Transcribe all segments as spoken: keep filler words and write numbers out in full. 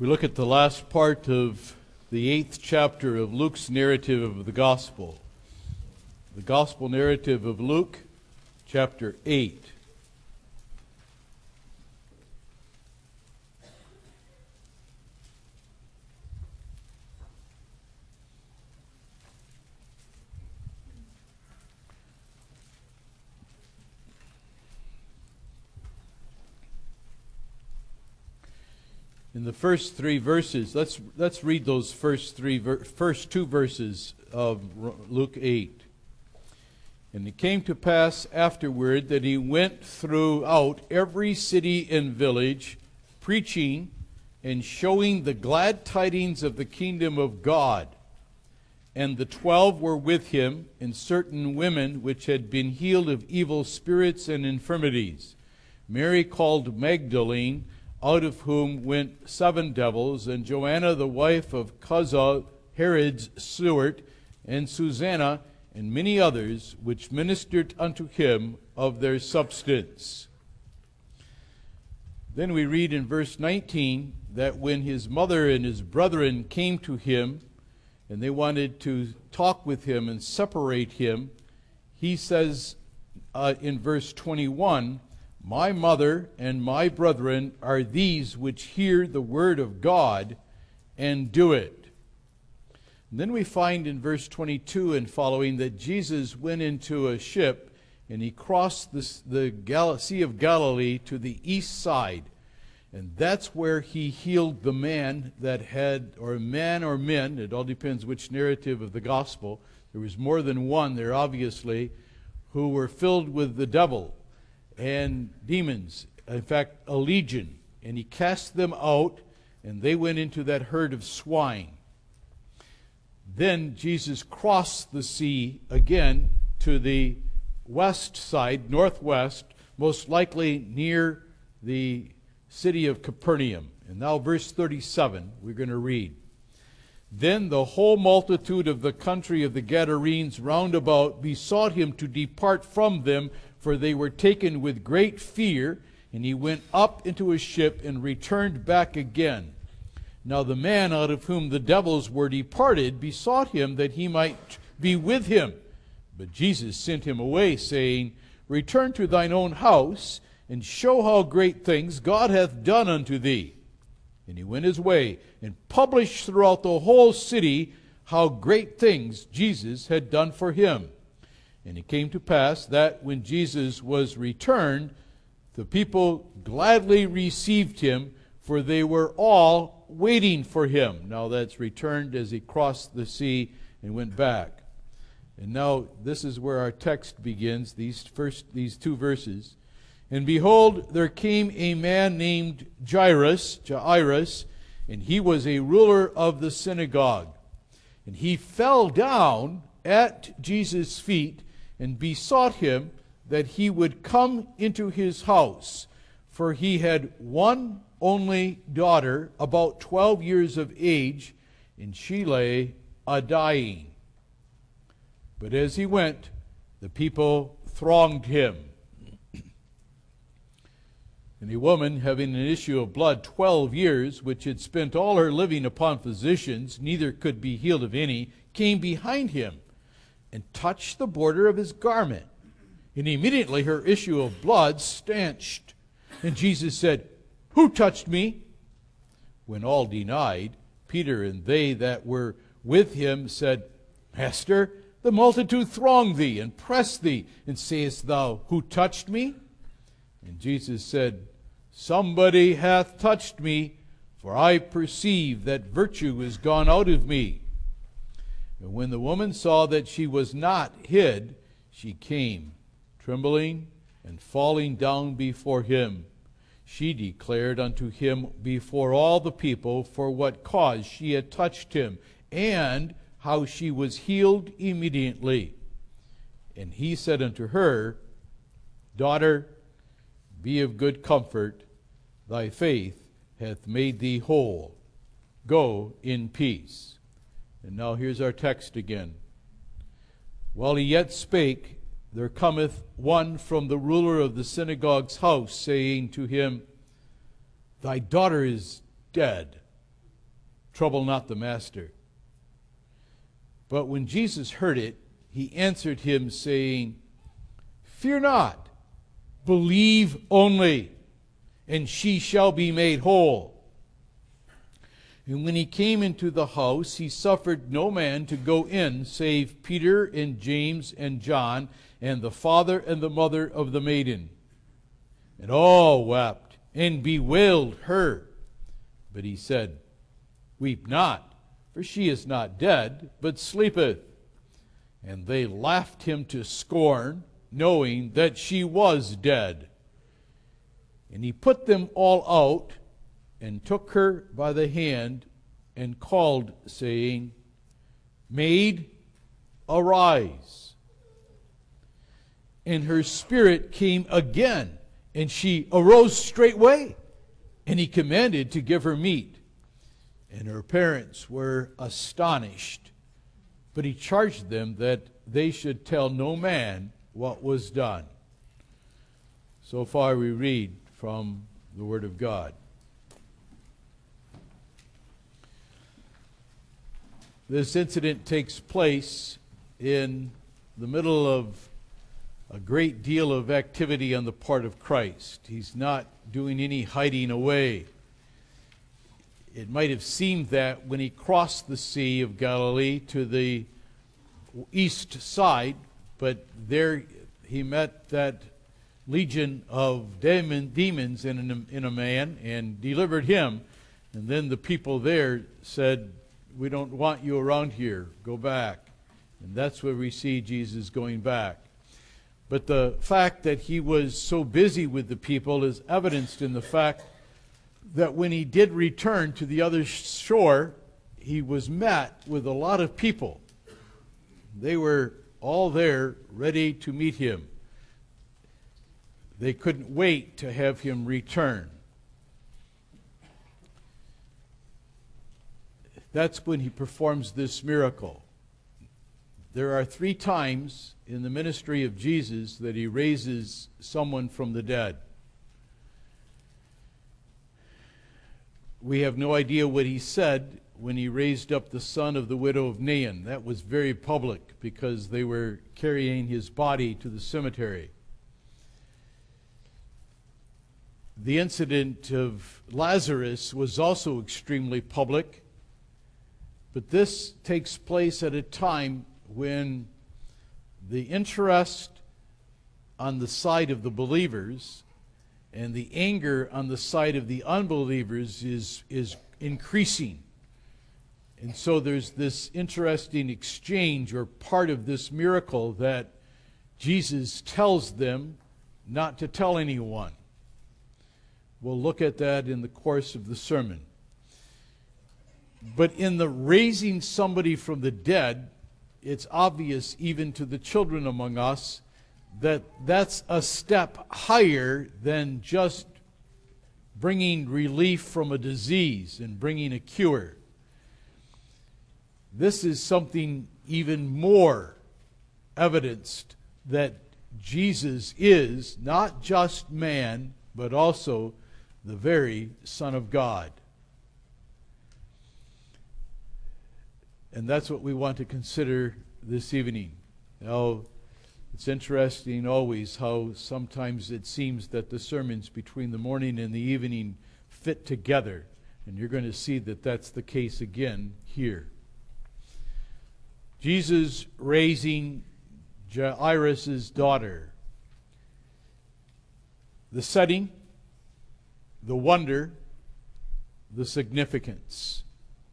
We look at the last part of the eighth chapter of Luke's narrative of the Gospel. The Gospel narrative of Luke, chapter eight. In the first three verses, let's let's read those first three first two verses of Luke eight. And it came to pass afterward that he went throughout every city and village, preaching and showing the glad tidings of the kingdom of God. And the twelve were with him, and certain women which had been healed of evil spirits and infirmities. Mary called Magdalene, out of whom went seven devils, and Joanna the wife of Chuza, Herod's steward, and Susanna, and many others, which ministered unto him of their substance. Then we read in verse nineteen that when his mother and his brethren came to him, and they wanted to talk with him and separate him, he says uh, in verse twenty-one, My mother and my brethren are these which hear the word of God and do it. And then we find in verse twenty-two and following that Jesus went into a ship and he crossed this, the Gal- Sea of Galilee to the east side. And that's where he healed the man that had, or man or men, it all depends which narrative of the gospel. There was more than one there, obviously, who were filled with the devil and demons, in fact, a legion. And he cast them out, and they went into that herd of swine. Then Jesus crossed the sea again to the west side, northwest, most likely near the city of Capernaum. And now verse thirty-seven, we're going to read. Then the whole multitude of the country of the Gadarenes round about besought him to depart from them, for they were taken with great fear, and he went up into a ship and returned back again. Now the man out of whom the devils were departed besought him that he might be with him. But Jesus sent him away, saying, Return to thine own house, and show how great things God hath done unto thee. And he went his way, and published throughout the whole city how great things Jesus had done for him. And it came to pass that when Jesus was returned, the people gladly received him, for they were all waiting for him. Now that's returned as he crossed the sea and went back. And now this is where our text begins, these first these two verses. And behold, there came a man named Jairus, Jairus, and he was a ruler of the synagogue. And he fell down at Jesus' feet and besought him that he would come into his house, for he had one only daughter, about twelve years of age, and she lay a-dying. But as he went, the people thronged him. And a woman having an issue of blood twelve years, which had spent all her living upon physicians, neither could be healed of any, came behind him and touched the border of his garment. And immediately her issue of blood stanched. And Jesus said, Who touched me? When all denied, Peter and they that were with him said, Master, the multitude throng thee and press thee, and sayest thou, Who touched me? And Jesus said, Somebody hath touched me, for I perceive that virtue is gone out of me. And when the woman saw that she was not hid, she came, trembling and falling down before him. She declared unto him before all the people for what cause she had touched him, and how she was healed immediately. And he said unto her, Daughter, be of good comfort, thy faith hath made thee whole. Go in peace. And now here's our text again. While he yet spake, there cometh one from the ruler of the synagogue's house, saying to him, Thy daughter is dead. trouble not the master. But when Jesus heard it, he answered him, saying, Fear not, believe only, and she shall be made whole. And when he came into the house, he suffered no man to go in, save Peter and James and John, and the father and the mother of the maiden. And all wept and bewailed her. But he said, Weep not, for she is not dead, but sleepeth. And they laughed him to scorn, knowing that she was dead. And he put them all out, and took her by the hand, and called, saying, Maid, arise. And her spirit came again, and she arose straightway. And he commanded to give her meat. And her parents were astonished. But he charged them that they should tell no man what was done. So far we read from the Word of God. This incident takes place in the middle of a great deal of activity on the part of Christ. He's not doing any hiding away. It might have seemed that when he crossed the Sea of Galilee to the east side, but there he met that legion of demon, demons in a, in a man and delivered him. And then the people there said, We don't want you around here. Go back. And that's where we see Jesus going back. But the fact that he was so busy with the people is evidenced in the fact that when he did return to the other shore, he was met with a lot of people. They were all there ready to meet him. They couldn't wait to have him return. That's when he performs this miracle. There are three times in the ministry of Jesus that he raises someone from the dead. We have no idea what he said when he raised up the son of the widow of Nain. That was very public because they were carrying his body to the cemetery. The incident of Lazarus was also extremely public, but this takes place at a time when the interest on the side of the believers and the anger on the side of the unbelievers is, is increasing. And so there's this interesting exchange or part of this miracle that Jesus tells them not to tell anyone. We'll look at that in the course of the sermon. But in the raising somebody from the dead, it's obvious even to the children among us that that's a step higher than just bringing relief from a disease and bringing a cure. This is something even more evidenced that Jesus is not just man, but also the very Son of God. And that's what we want to consider this evening. Now, it's interesting always how sometimes it seems that the sermons between the morning and the evening fit together. And you're going to see that that's the case again here. Jesus raising Jairus' daughter. The setting, the wonder, the significance.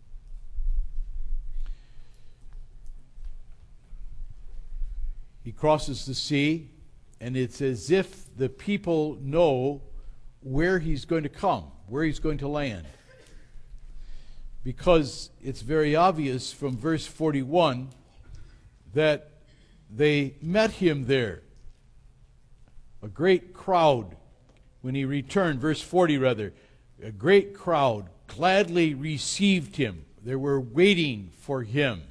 He crosses the sea, and it's as if the people know where he's going to come, where he's going to land. Because it's very obvious from verse forty-one that they met him there. A great crowd, when he returned, verse forty rather, a great crowd gladly received him. They were waiting for him.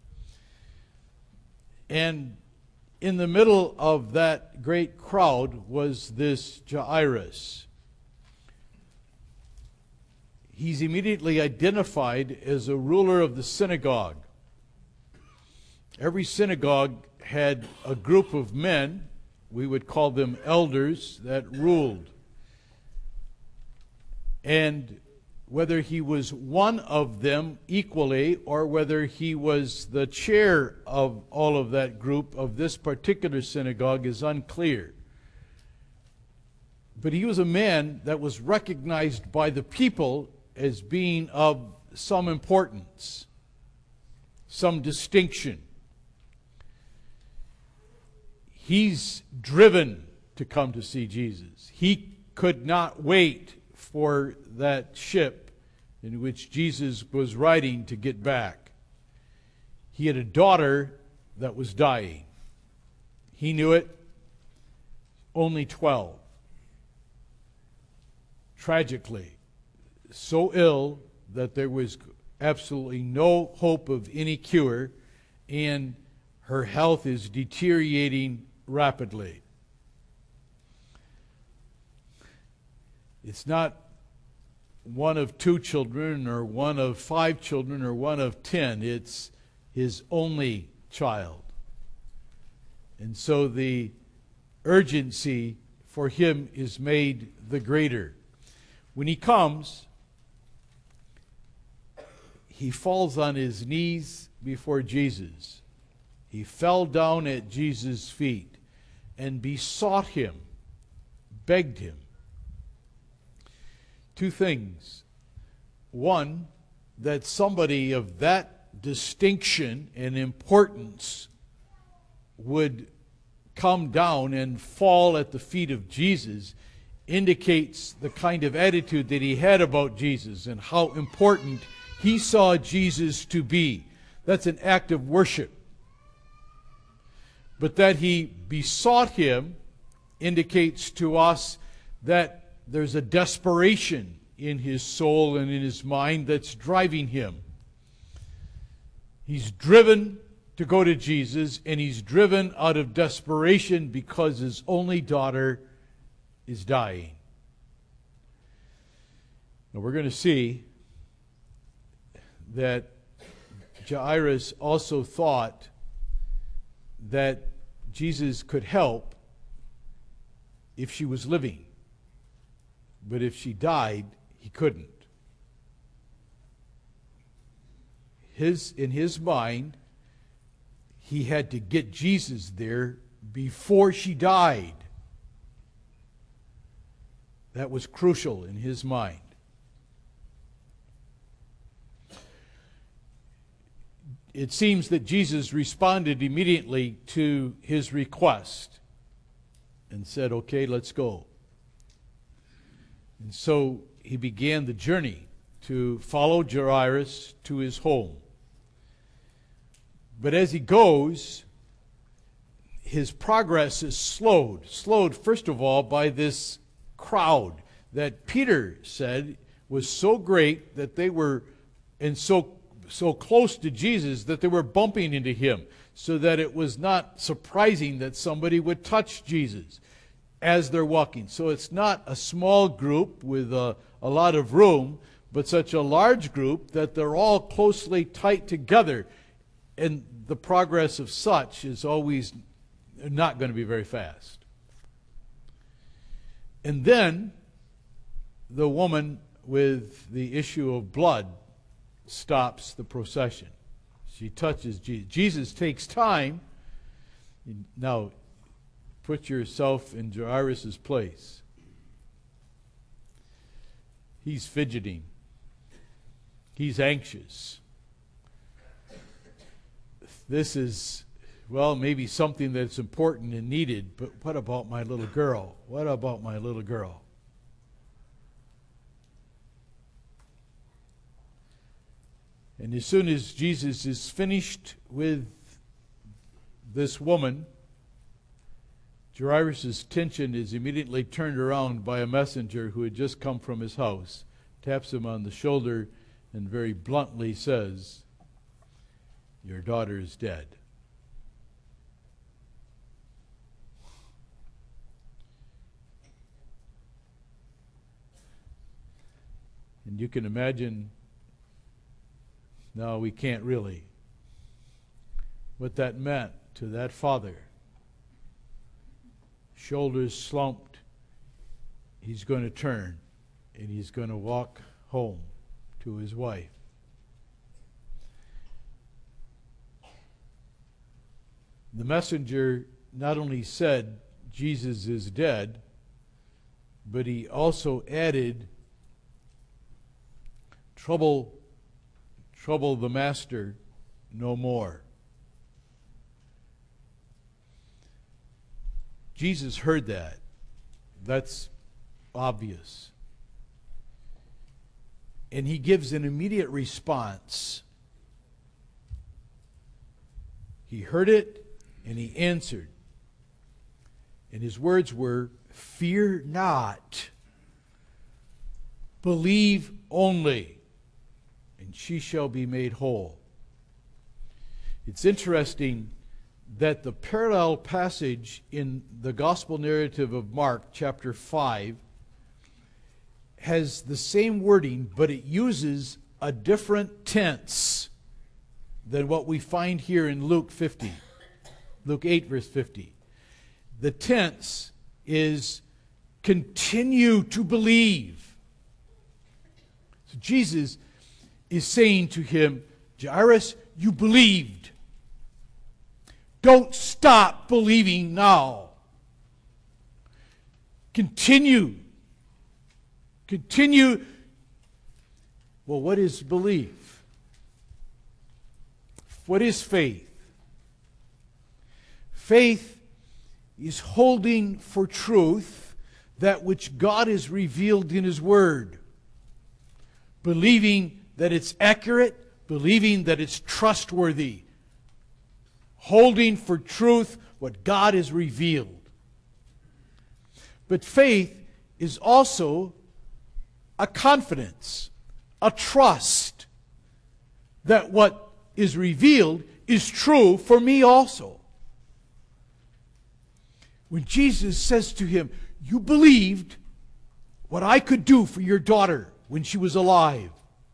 And in the middle of that great crowd was this Jairus. he's immediately identified as a ruler of the synagogue. Every synagogue had a group of men, we would call them elders, that ruled. And whether he was one of them equally or whether he was the chair of all of that group of this particular synagogue is unclear. But he was a man that was recognized by the people as being of some importance, some distinction. He's driven to come to see Jesus. He could not wait for that ship in which Jesus was riding to get back. He had a daughter that was dying. He knew it, only twelve. Tragically, so ill that there was absolutely no hope of any cure, and her health is deteriorating rapidly. It's not one of two children or one of five children or one of ten. It's his only child. And so the urgency for him is made the greater. When he comes, he falls on his knees before Jesus. He fell down at Jesus' feet and besought him, begged him. Two things. One, that somebody of that distinction and importance would come down and fall at the feet of Jesus indicates the kind of attitude that he had about Jesus and how important he saw Jesus to be. That's an act of worship. But that he besought him indicates to us that there's a desperation in his soul and in his mind that's driving him. He's driven to go to Jesus, and he's driven out of desperation because his only daughter is dying. Now we're going to see that Jairus also thought that Jesus could help if she was living. But if she died, he couldn't. His, in his mind, he had to get Jesus there before she died. That was crucial in his mind. It seems that Jesus responded immediately to his request and said, "Okay, let's go." And so he began the journey to follow Jairus to his home. But as he goes, his progress is slowed. Slowed, first of all, by this crowd that Peter said was so great that they were, and so, so close to Jesus that they were bumping into him, so that it was not surprising that somebody would touch Jesus as they're walking. So it's not a small group with a, a lot of room, but such a large group that they're all closely tight together. And the progress of such is always not going to be very fast. And then the woman with the issue of blood stops the procession. She touches Jesus. Jesus takes time. Now, put yourself in Jairus' place. He's fidgeting. He's anxious. This is, well, maybe something that's important and needed, but what about my little girl? What about my little girl? And as soon as Jesus is finished with this woman, Jairus' attention is immediately turned around by a messenger who had just come from his house, taps him on the shoulder, and very bluntly says, "Your daughter is dead." And you can imagine, no, we can't really, what that meant to that father. Shoulders slumped. He's going to turn and he's going to walk home to his wife. The messenger not only said Jesus is dead, but he also added, trouble, trouble the master no more. Jesus heard that. That's obvious. And he gives an immediate response. He heard it and he answered. And his words were, "Fear not. Believe only, and she shall be made whole." It's interesting that the parallel passage in the gospel narrative of Mark, chapter five, has the same wording, but it uses a different tense than what we find here in Luke fifty. Luke eight, verse fifty. The tense is continue to believe. So Jesus is saying to him, Jairus, you believed. Don't stop believing now. Continue. Continue. Well, what is belief? What is faith? Faith is holding for truth that which God has revealed in His Word. Believing that it's accurate, believing that it's trustworthy. Holding for truth what God has revealed. But faith is also a confidence, a trust that what is revealed is true for me also. When Jesus says to him, you believed what I could do for your daughter when she was alive.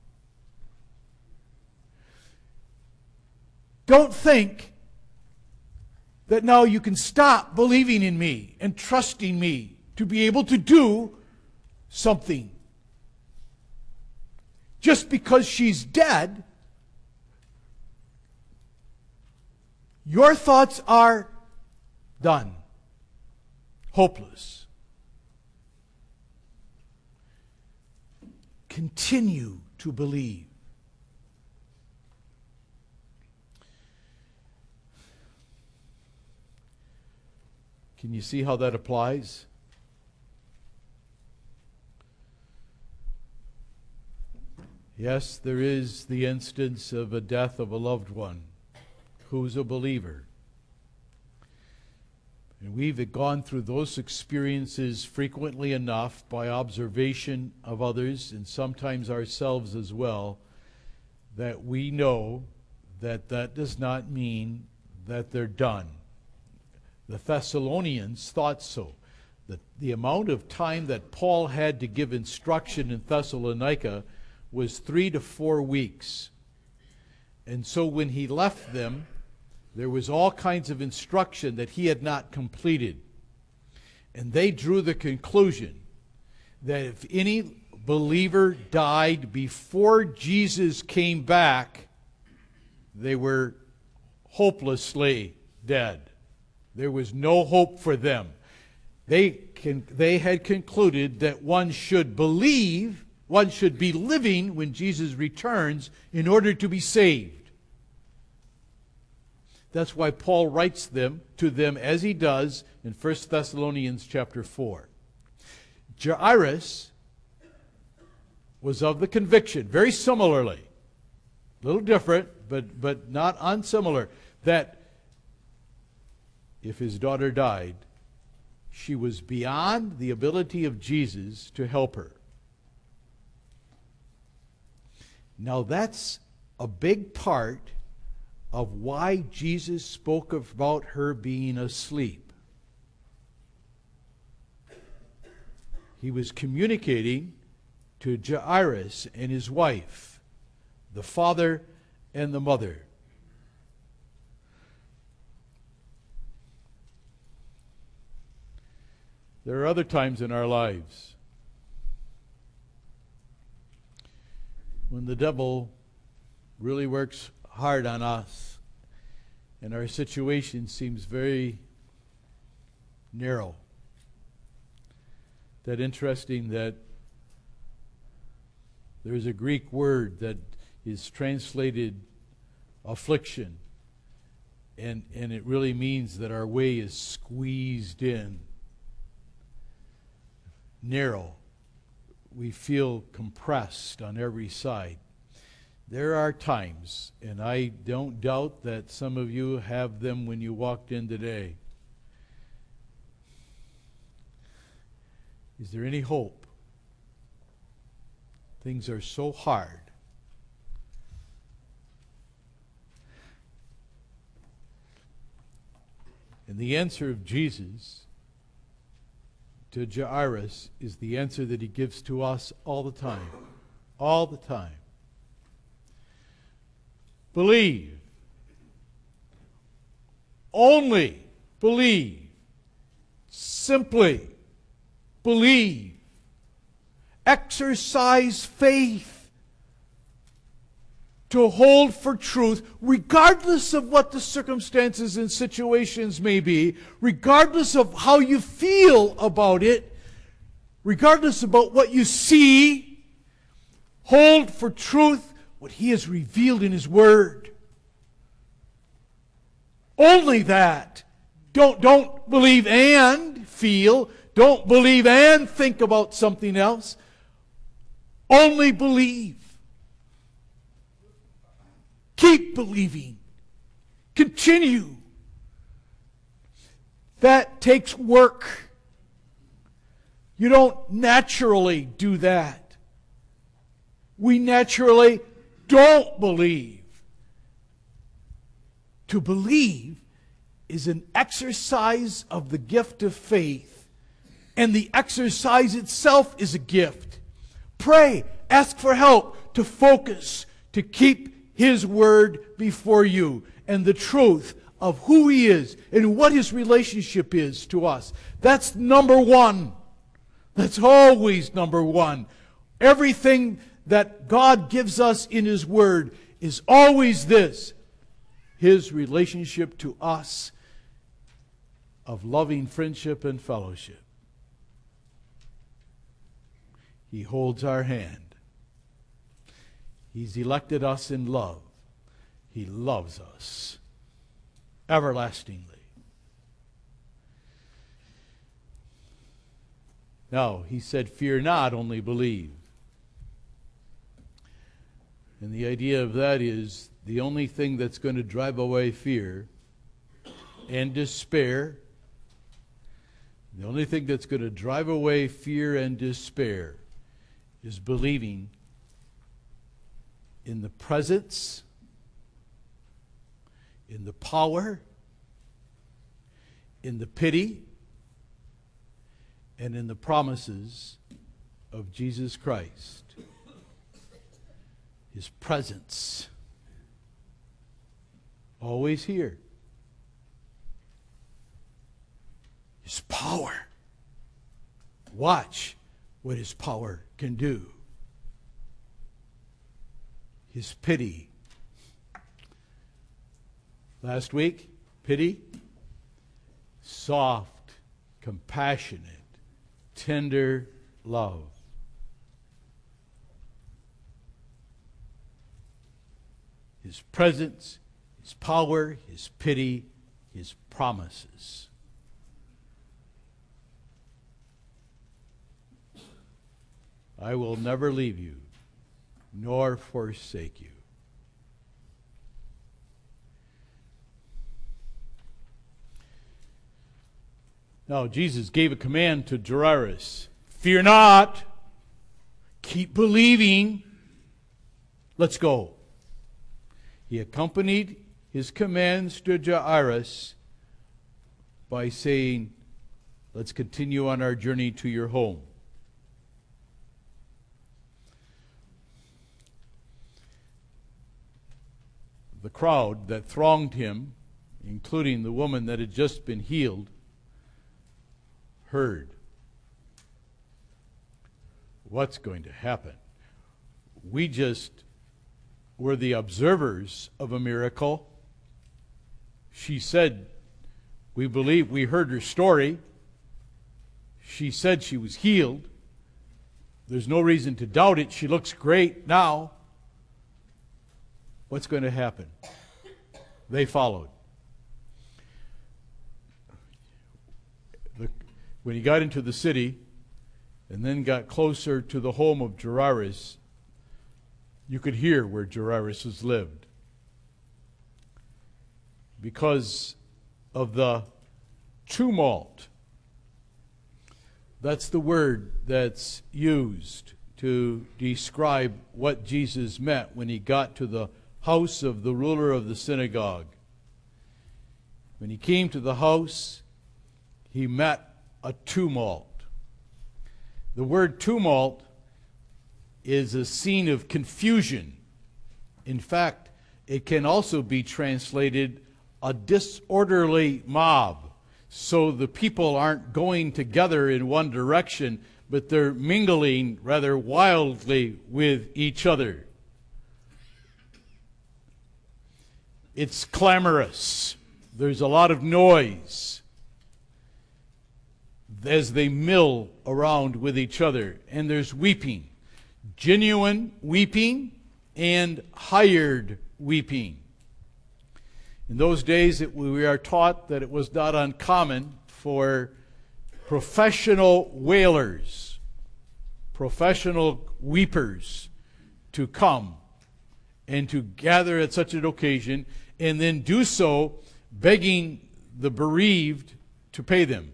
Don't think that now you can stop believing in me and trusting me to be able to do something. Just because she's dead, your thoughts are done. Hopeless. Continue to believe. Can you see how that applies? Yes, there is the instance of a death of a loved one who's a believer. And we've gone through those experiences frequently enough by observation of others and sometimes ourselves as well, that we know that that does not mean that they're done. The Thessalonians thought so. The, the amount of time that Paul had to give instruction in Thessalonica was three to four weeks. And so when he left them, there was all kinds of instruction that he had not completed. And they drew the conclusion that if any believer died before Jesus came back, they were hopelessly dead. There was no hope for them. They, can, they had concluded that one should believe, one should be living when Jesus returns in order to be saved. That's why Paul writes them to them as he does in First Thessalonians chapter four. Jairus was of the conviction, very similarly, a little different, but, but not unsimilar, that if his daughter died, she was beyond the ability of Jesus to help her. Now that's a big part of why Jesus spoke about her being asleep. He was communicating to Jairus and his wife, the father and the mother. There are other times in our lives when the devil really works hard on us and our situation seems very narrow. That interesting that there's a Greek word that is translated affliction, and, and it really means that our way is squeezed in, narrow. We feel compressed on every side. There are times, and I don't doubt that some of you have them when you walked in today. Is there any hope? Things are so hard. And the answer of Jesus to Jairus is the answer that he gives to us all the time. All the time. Believe. Only believe. Simply believe. Exercise faith to hold for truth, regardless of what the circumstances and situations may be, regardless of how you feel about it, regardless about what you see. Hold for truth what He has revealed in His Word. Only that. Don't, don't believe and feel. Don't believe and think about something else. Only believe. Keep believing. Continue. That takes work. You don't naturally do that. We naturally don't believe. To believe is an exercise of the gift of faith, and the exercise itself is a gift. Pray, ask for help to focus, to keep His Word before you and the truth of who He is and what His relationship is to us. That's number one. That's always number one. Everything that God gives us in His Word is always this: His relationship to us of loving friendship and fellowship. He holds our hand. He's elected us in love. He loves us everlastingly. Now, He said, fear not, only believe. And the idea of that is the only thing that's going to drive away fear and despair, the only thing that's going to drive away fear and despair is believing in the presence, in the power, in the pity, and in the promises of Jesus Christ. His presence, always here. His power. Watch what His power can do. His pity. Last week, pity, soft, compassionate, tender love. His presence, His power, His pity, His promises. I will never leave you, nor forsake you. Now, Jesus gave a command to Jairus. Fear not. Keep believing. Let's go. He accompanied His commands to Jairus by saying, let's continue on our journey to your home. the crowd that thronged him, including the woman that had just been healed, heard what's going to happen. We just were the observers of a miracle. She said, we believe, we heard her story. She said she was healed. There's no reason to doubt it. She looks great now. What's going to happen? They followed. The, when he got into the city and then got closer to the home of Jairus, you could hear where Jairus lived, because of the tumult. That's the word that's used to describe what Jesus meant when he got to the house of the ruler of the synagogue. When he came to the house, he met a tumult. The word tumult is a scene of confusion. In fact, it can also be translated a disorderly mob. So the people aren't going together in one direction, but they're mingling rather wildly with each other. It's clamorous. There's a lot of noise as they mill around with each other. And there's weeping. Genuine weeping and hired weeping. In those days, it, we are taught that it was not uncommon for professional wailers, professional weepers, to come and to gather at such an occasion, and then do so begging the bereaved to pay them.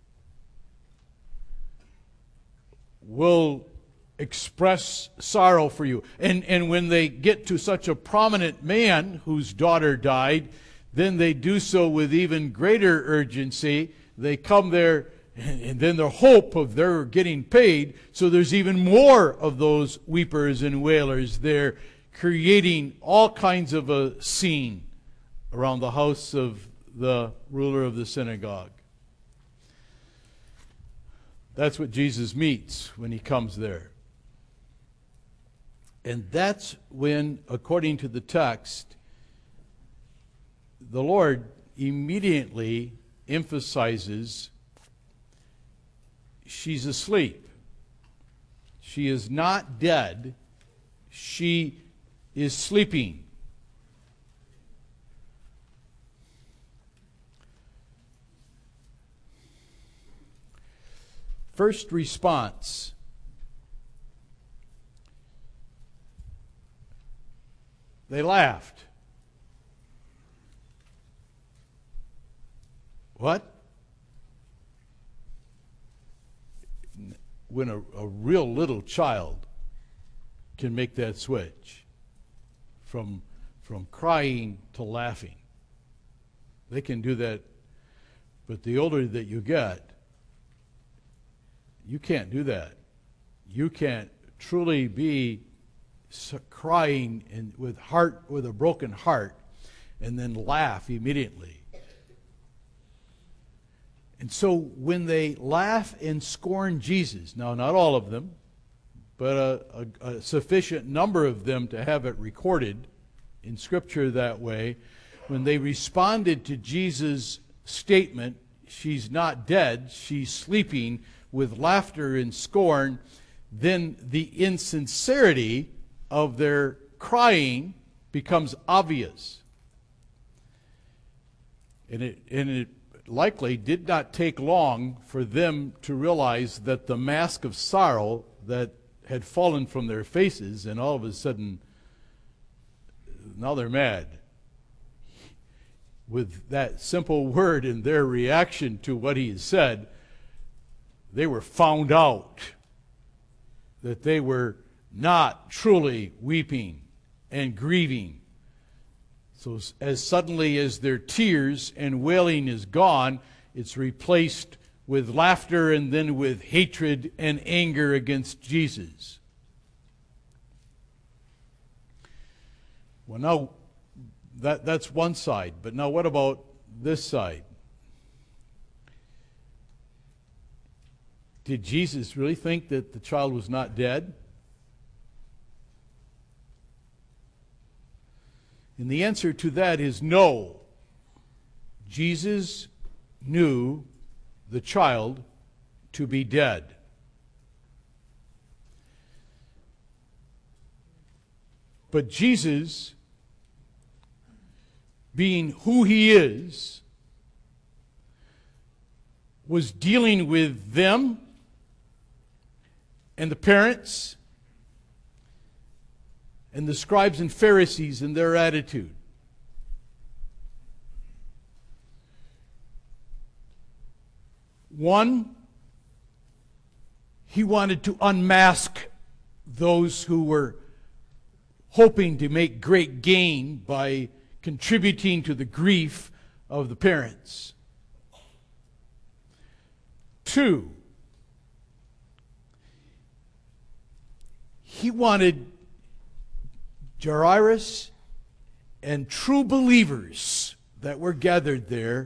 We'll express sorrow for you. And, and when they get to such a prominent man whose daughter died, then they do so with even greater urgency. They come there, and, and then the hope of their getting paid, so there's even more of those weepers and wailers there, creating all kinds of a scene around the house of the ruler of the synagogue. That's what Jesus meets when he comes there. And that's when, according to the text, the Lord immediately emphasizes she's asleep. She is not dead. She is sleeping. First response. They laughed. What? When a, a real little child can make that switch from, from crying to laughing. They can do that, but the older that you get, you can't do that. You can't truly be crying and with heart, with a broken heart, and then laugh immediately. And so when they laugh and scorn Jesus, now not all of them, but a, a, a sufficient number of them to have it recorded in Scripture that way, when they responded to Jesus' statement, she's not dead, she's sleeping, with laughter and scorn, then the insincerity of their crying becomes obvious. And it, and it likely did not take long for them to realize that the mask of sorrow that had fallen from their faces, and all of a sudden, now they're mad. With that simple word and their reaction to what he has said, they were found out that they were not truly weeping and grieving. So as suddenly as their tears and wailing is gone, it's replaced with laughter and then with hatred and anger against Jesus. Well, now that, that's one side. But now what about this side? Did Jesus really think that the child was not dead? And the answer to that is no. Jesus knew the child to be dead. But Jesus, being who he is, was dealing with them and the parents and the scribes and Pharisees and their attitude. One, he wanted to unmask those who were hoping to make great gain by contributing to the grief of the parents. Two, he wanted Jairus and true believers that were gathered there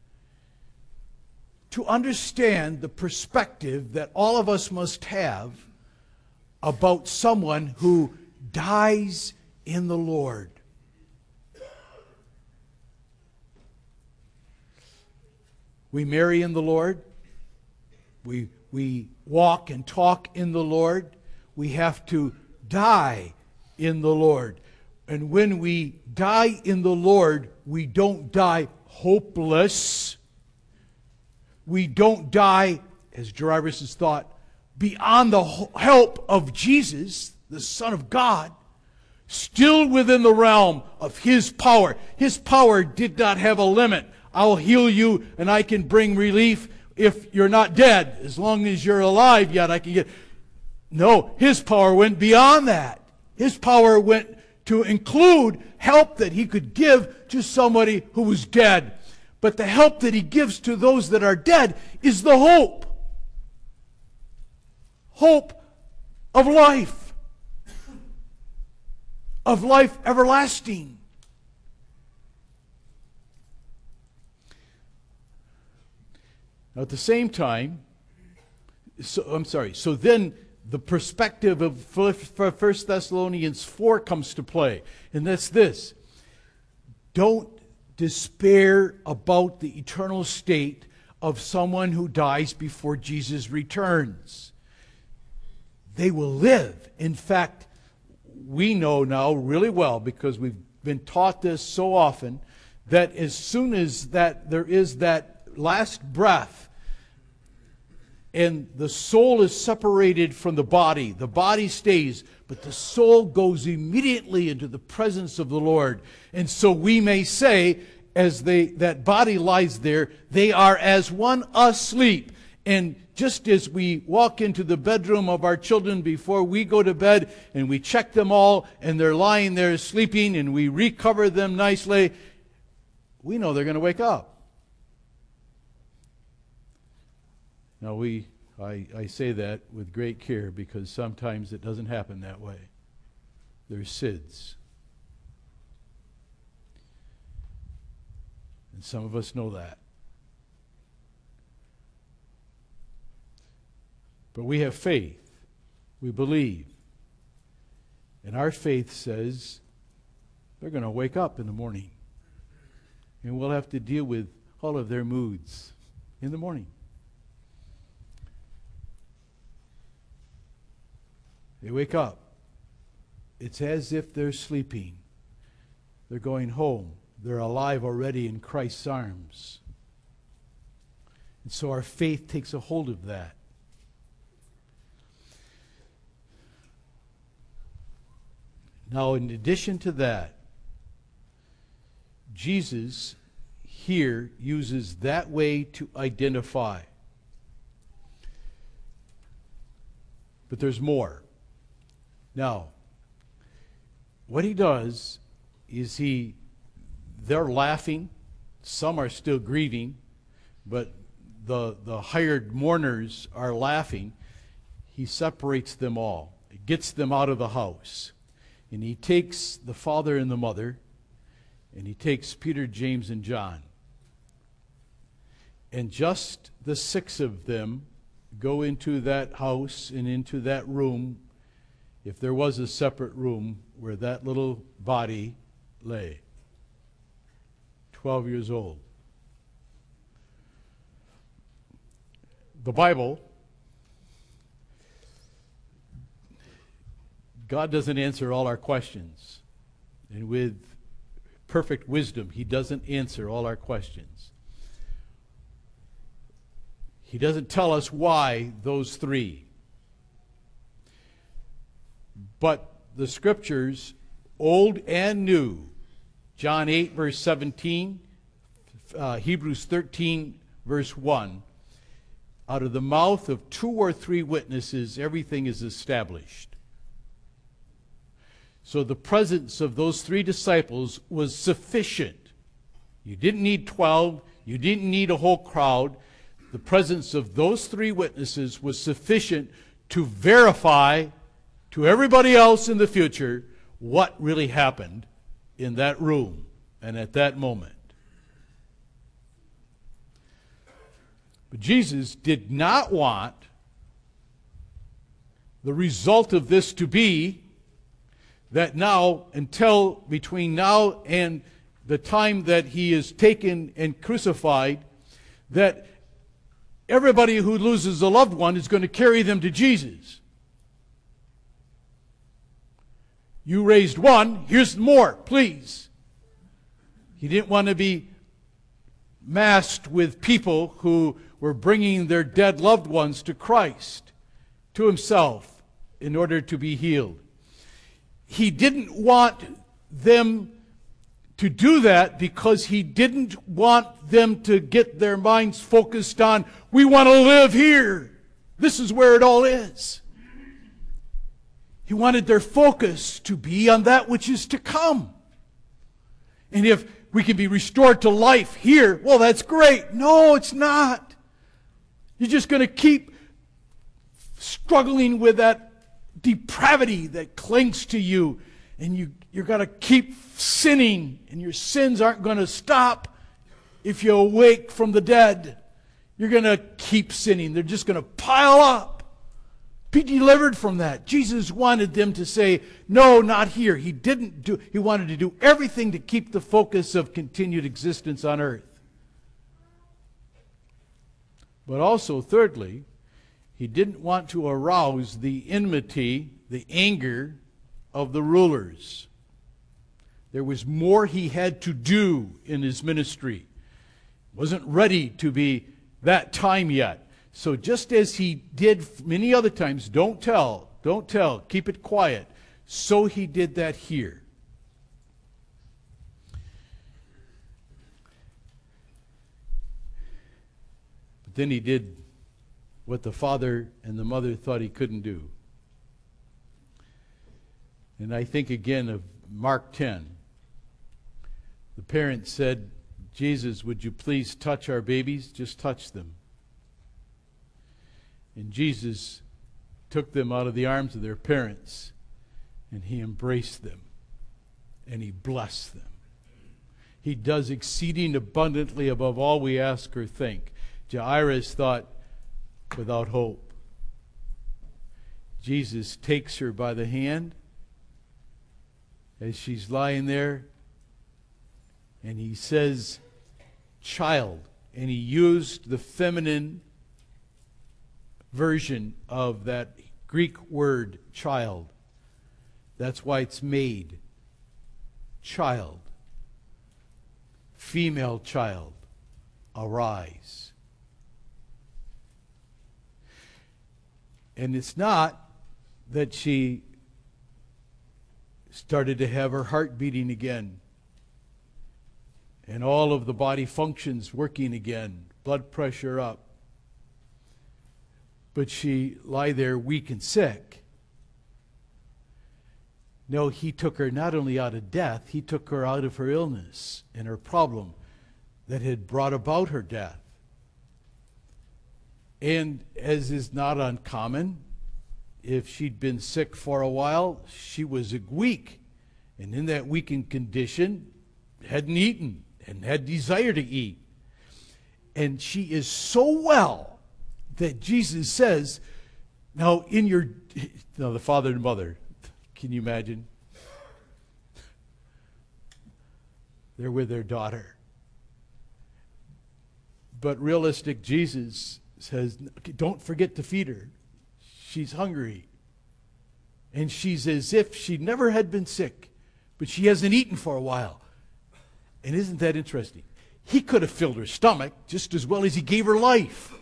to understand the perspective that all of us must have about someone who dies in the Lord. We marry in the Lord. We, we walk and talk in the Lord. We have to die in the Lord. And when we die in the Lord, we don't die hopeless. We don't die, as Jairus has thought, beyond the help of Jesus, the Son of God, still within the realm of His power. His power did not have a limit. I'll heal you and I can bring relief if you're not dead. As long as you're alive yet, I can get... No, His power went beyond that. His power went to include help that He could give to somebody who was dead. But the help that He gives to those that are dead is the hope. Hope of life. Of life everlasting. Now at the same time, so, I'm sorry, so then the perspective of First Thessalonians four comes to play. And that's this. Don't despair about the eternal state of someone who dies before Jesus returns. They will live. In fact, we know now really well, because we've been taught this so often, that as soon as that there is that last breath and the soul is separated from the body, the body stays, but the soul goes immediately into the presence of the Lord. And so we may say, as they that body lies there, they are as one asleep. And just as we walk into the bedroom of our children before we go to bed and we check them all and they're lying there sleeping and we recover them nicely, we know they're going to wake up. Now, we, I, I say that with great care because sometimes it doesn't happen that way. There's S I Ds. And some of us know that. But we have faith. We believe. And our faith says they're going to wake up in the morning. And we'll have to deal with all of their moods in the morning. They wake up. It's as if they're sleeping. They're going home. They're alive already in Christ's arms. And so our faith takes a hold of that. Now, in addition to that, Jesus here uses that way to identify. But there's more. Now, what he does is he, they're laughing. Some are still grieving, but the, the hired mourners are laughing. He separates them all, gets them out of the house. And he takes the father and the mother, And he takes Peter, James, and John. And just the six of them go into that house and into that room, if there was a separate room, where that little body lay. Twelve years old. The Bible, God doesn't answer all our questions. And with perfect wisdom, He doesn't answer all our questions. He doesn't tell us why those three. But the Scriptures, Old and New, John eight, verse seventeen, uh, Hebrews thirteen, verse one, out of the mouth of two or three witnesses, everything is established. So the presence of those three disciples was sufficient. You didn't need twelve. You didn't need a whole crowd. The presence of those three witnesses was sufficient to verify to everybody else in the future what really happened in that room and at that moment. But Jesus did not want the result of this to be that now, until between now and the time that He is taken and crucified, that everybody who loses a loved one is going to carry them to Jesus. You raised one, here's more, please. He didn't want to be masked with people who were bringing their dead loved ones to Christ, to Himself, in order to be healed. He didn't want them to do that because He didn't want them to get their minds focused on, we want to live here. This is where it all is. He wanted their focus to be on that which is to come. And if we can be restored to life here, well, that's great. No, it's not. You're just going to keep struggling with that depravity that clings to you, and you, you're going to keep sinning, and your sins aren't going to stop if you awake from the dead. You're going to keep sinning. They're just going to pile up. Be delivered from that. Jesus wanted them to say, no, not here. He didn't do, He wanted to do everything to keep the focus of continued existence on earth. But also, thirdly, He didn't want to arouse the enmity, the anger of the rulers. There was more He had to do in His ministry. Wasn't ready to be that time yet. So just as He did many other times, don't tell, don't tell, keep it quiet. So He did that here. But then He did what the father and the mother thought He couldn't do. And I think again of Mark ten. The parents said, Jesus, would you please touch our babies? Just touch them. And Jesus took them out of the arms of their parents, and He embraced them, and He blessed them. He does exceeding abundantly above all we ask or think. Jairus thought, without hope. Jesus takes her by the hand as she's lying there, and He says, child. And He used the feminine version of that Greek word, child. That's why it's maid. Child. Female child. Arise. And it's not that she started to have her heart beating again and all of the body functions working again, blood pressure up. But she lie there weak and sick. No, He took her not only out of death, He took her out of her illness and her problem that had brought about her death. And as is not uncommon, if she'd been sick for a while, she was weak. And in that weakened condition, hadn't eaten and had desire to eat. And she is so well that Jesus says, now in your, now the father and mother, can you imagine? They're with their daughter. But realistic Jesus says, don't forget to feed her. She's hungry. And she's as if she never had been sick, but she hasn't eaten for a while. And isn't that interesting? He could have filled her stomach just as well as he gave her life.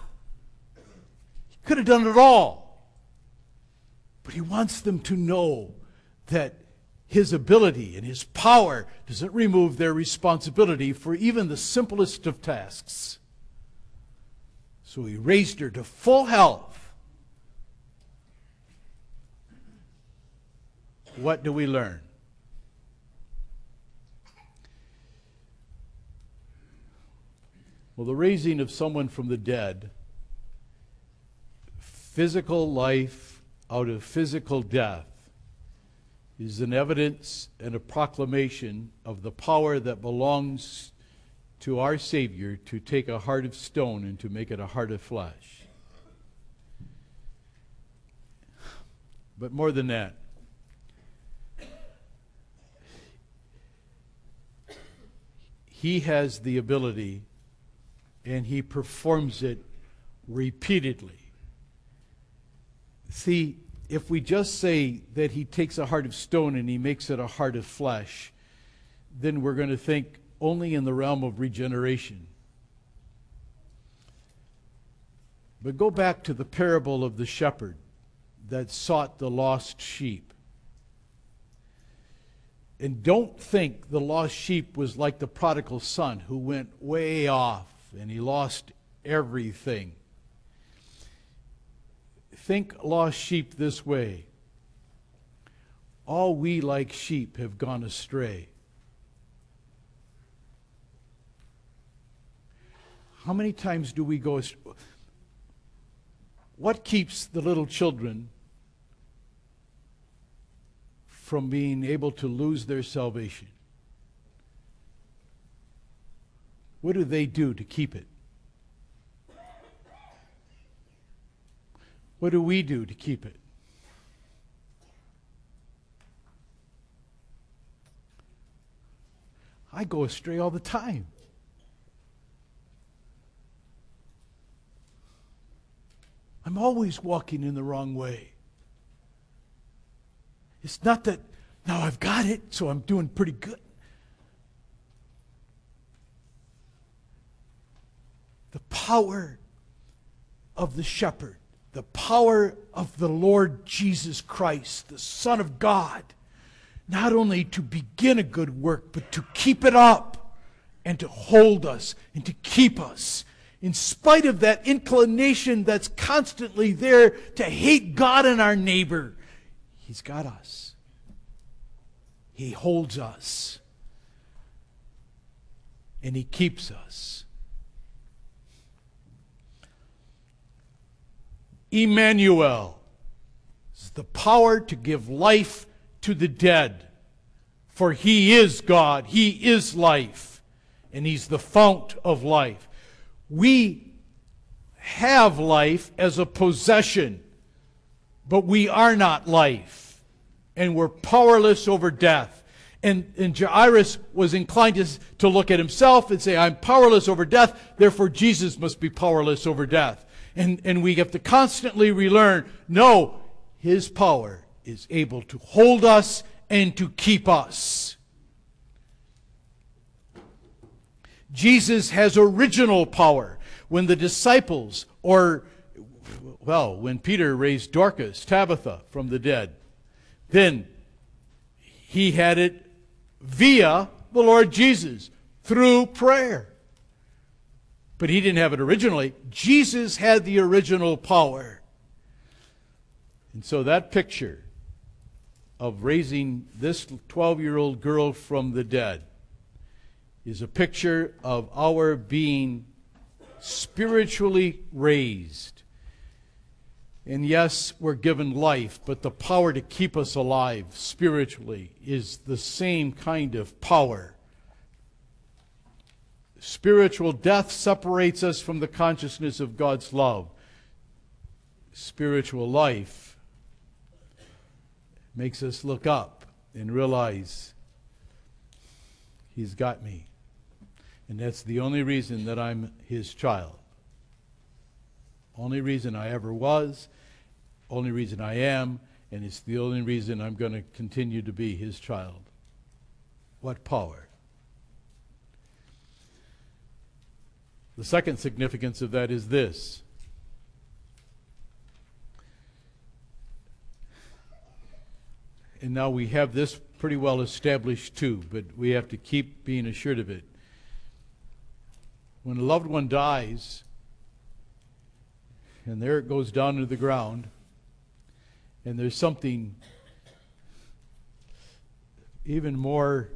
He could have done it all. But he wants them to know that his ability and his power doesn't remove their responsibility for even the simplest of tasks. So he raised her to full health. What do we learn? Well, the raising of someone from the dead, physical life out of physical death, is an evidence and a proclamation of the power that belongs to our Savior to take a heart of stone and to make it a heart of flesh. But more than that, he has the ability, and he performs it repeatedly. See, if we just say that he takes a heart of stone and he makes it a heart of flesh, then we're going to think only in the realm of regeneration. But go back to the parable of the shepherd that sought the lost sheep. And don't think the lost sheep was like the prodigal son who went way off and he lost everything. Think lost sheep this way. All we like sheep have gone astray. How many times do we go astray? What keeps the little children from being able to lose their salvation? What do they do to keep it? What do we do to keep it? I go astray all the time. I'm always walking in the wrong way. It's not that now I've got it, so I'm doing pretty good. The power of the shepherd, the power of the Lord Jesus Christ, the Son of God, not only to begin a good work, but to keep it up and to hold us and to keep us. In spite of that inclination that's constantly there to hate God and our neighbor, He's got us. He holds us. And He keeps us. Emmanuel is the power to give life to the dead. For He is God. He is life. And He's the fount of life. We have life as a possession, but we are not life. And we're powerless over death. And, and Jairus was inclined to, to look at himself and say, I'm powerless over death, therefore Jesus must be powerless over death. And, and we have to constantly relearn, no, His power is able to hold us and to keep us. Jesus has original power. When the disciples, or, well, when Peter raised Dorcas, Tabitha, from the dead, then He had it via the Lord Jesus, through prayer. But He didn't have it originally. Jesus had the original power. And so that picture of raising this twelve-year-old girl from the dead is a picture of our being spiritually raised. And yes, we're given life, but the power to keep us alive spiritually is the same kind of power Spiritual death separates us from the consciousness of God's love. Spiritual life makes us look up and realize He's got me. And that's the only reason that I'm His child. Only reason I ever was, only reason I am, and it's the only reason I'm going to continue to be His child. What power! The second significance of that is this. And now we have this pretty well established too, but we have to keep being assured of it. When a loved one dies, and there it goes down into the ground, and there's something even more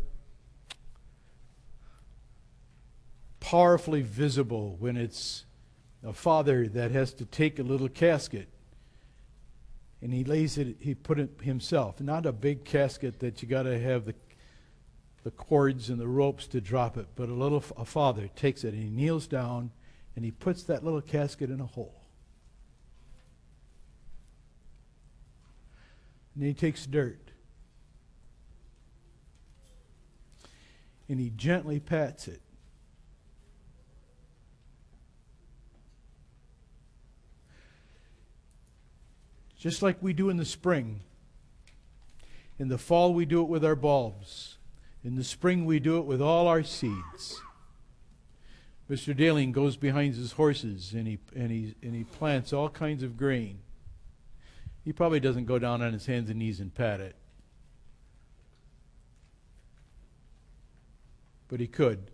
powerfully visible when it's a father that has to take a little casket and he lays it, he put it himself, not a big casket that you got to have the the cords and the ropes to drop it, but a little a father takes it and he kneels down and he puts that little casket in a hole. And he takes dirt and he gently pats it. Just like we do in the spring. In the fall we do it with our bulbs. In the spring we do it with all our seeds. Mister Daling goes behind his horses and he and he and he plants all kinds of grain. He probably doesn't go down on his hands and knees and pat it. But he could.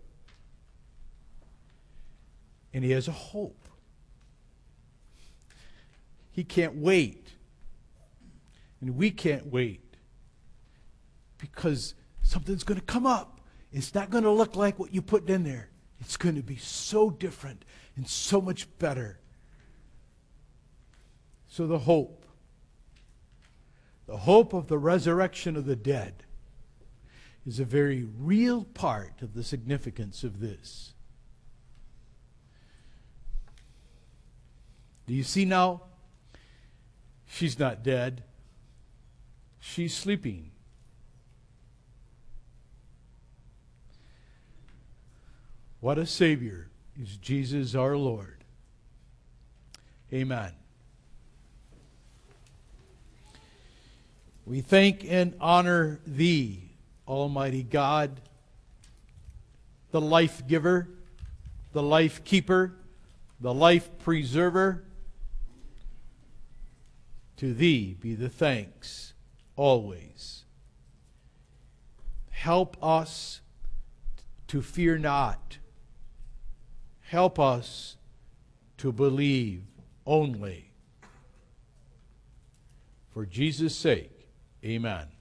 And he has a hope. He can't wait. And we can't wait. Because something's going to come up. It's not going to look like what you put in there. It's going to be so different and so much better. So the hope. The hope of the resurrection of the dead is a very real part of the significance of this. Do you see now? She's not dead. She's sleeping. What a Savior is Jesus our Lord. Amen. We thank and honor Thee, Almighty God, the life giver, the life keeper, the life preserver. To Thee be the thanks always. Help us to fear not. Help us to believe only. For Jesus' sake, amen.